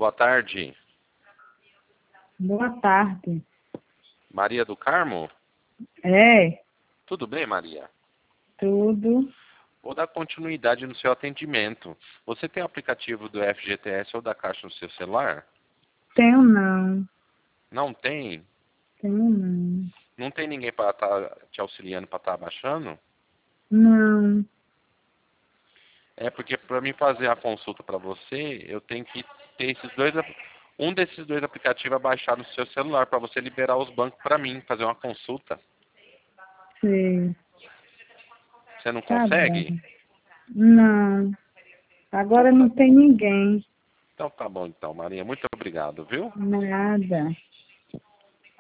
Boa tarde. Boa tarde. Maria do Carmo? É, Tudo bem, Maria? tudo. Vou dar continuidade no seu atendimento. Você tem o aplicativo do FGTS ou da Caixa no seu celular? Tenho não. Não tem? Tenho não. Não tem ninguém para estar te auxiliando para estar baixando? Não. É porque para mim fazer a consulta para você, eu tenho que ter um desses dois aplicativos baixado no seu celular para você liberar os bancos para mim, fazer uma consulta. Sei. Você não Tá bom. consegue? Não. Então Agora tá, não tem ninguém. então tá bom então, Maria. Muito obrigado, viu? Nada.